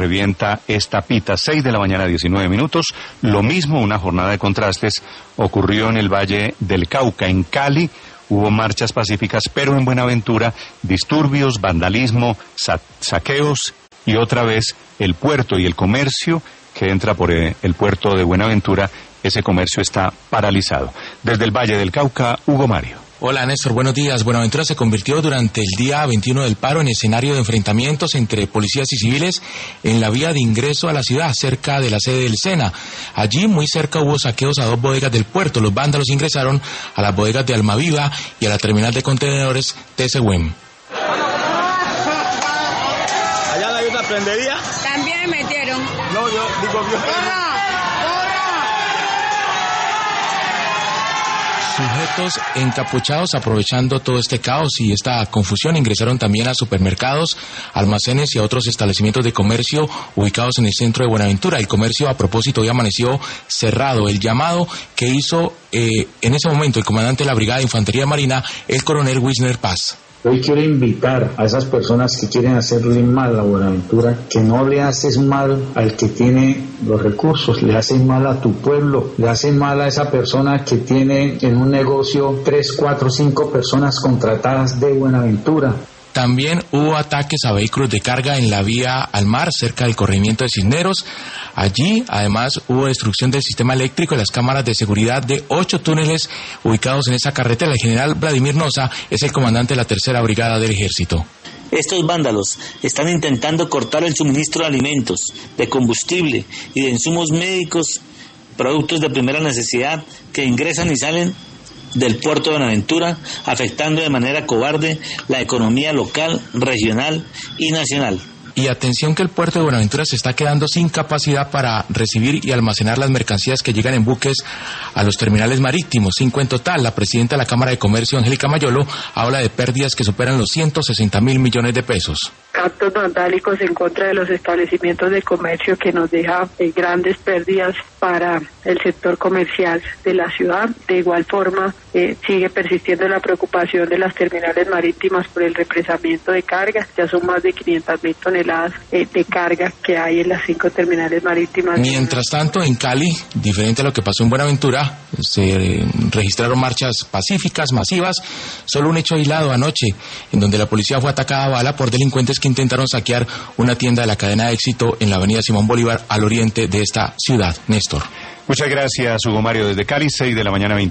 revienta esta pita. 6 de la mañana, 19 minutos. Lo mismo, una jornada de contrastes, ocurrió en el Valle del Cauca, en Cali. Hubo marchas pacíficas, pero en Buenaventura, disturbios, vandalismo, saqueos y otra vez el puerto y el comercio que entra por el puerto de Buenaventura, ese comercio está paralizado. Desde el Valle del Cauca, Hugo Mario. Hola Néstor, buenos días. Buenaventura se convirtió durante el día 21 del paro en escenario de enfrentamientos entre policías y civiles en la vía de ingreso a la ciudad, cerca de la sede del SENA. Allí, muy cerca, hubo saqueos a 2 bodegas del puerto. Los vándalos ingresaron a las bodegas de Almaviva y a la terminal de contenedores TCWEM. ¿Allá hay una prendería? También me metieron. No, yo digo... Sujetos encapuchados, aprovechando todo este caos y esta confusión, ingresaron también a supermercados, almacenes y a otros establecimientos de comercio ubicados en el centro de Buenaventura. El comercio, a propósito, hoy amaneció cerrado. El llamado que hizo en ese momento el comandante de la Brigada de Infantería Marina, el coronel Wisner Paz. Hoy quiero invitar a esas personas que quieren hacerle mal a Buenaventura, que no le haces mal al que tiene los recursos, le haces mal a tu pueblo, le haces mal a esa persona que tiene en un negocio 3, 4, 5 personas contratadas de Buenaventura. También hubo ataques a vehículos de carga en la vía al mar, cerca del corregimiento de Cisneros. Allí, además, hubo destrucción del sistema eléctrico y las cámaras de seguridad de 8 túneles ubicados en esa carretera. El general Vladimir Noza es el comandante de la 3ª Brigada del Ejército. Estos vándalos están intentando cortar el suministro de alimentos, de combustible y de insumos médicos, productos de primera necesidad que ingresan y salen del puerto de Buenaventura, afectando de manera cobarde la economía local, regional y nacional. Y atención que el puerto de Buenaventura se está quedando sin capacidad para recibir y almacenar las mercancías que llegan en buques a los terminales marítimos. 5 en total. La presidenta de la Cámara de Comercio, Angélica Mayolo, habla de pérdidas que superan los 160.000 millones de pesos. Actos vandálicos en contra de los establecimientos de comercio que nos deja grandes pérdidas para el sector comercial de la ciudad. De igual forma, sigue persistiendo la preocupación de las terminales marítimas por el represamiento de carga. Ya son más de 500.000 toneladas de carga que hay en las 5 terminales marítimas. Mientras tanto, en Cali, diferente a lo que pasó en Buenaventura, se registraron marchas pacíficas, masivas. Solo un hecho aislado anoche, en donde la policía fue atacada a bala por delincuentes que intentaron saquear una tienda de la cadena Éxito en la avenida Simón Bolívar, al oriente de esta ciudad. Néstor. Muchas gracias, Hugo Mario. Desde Cali, 6 de la mañana, 20.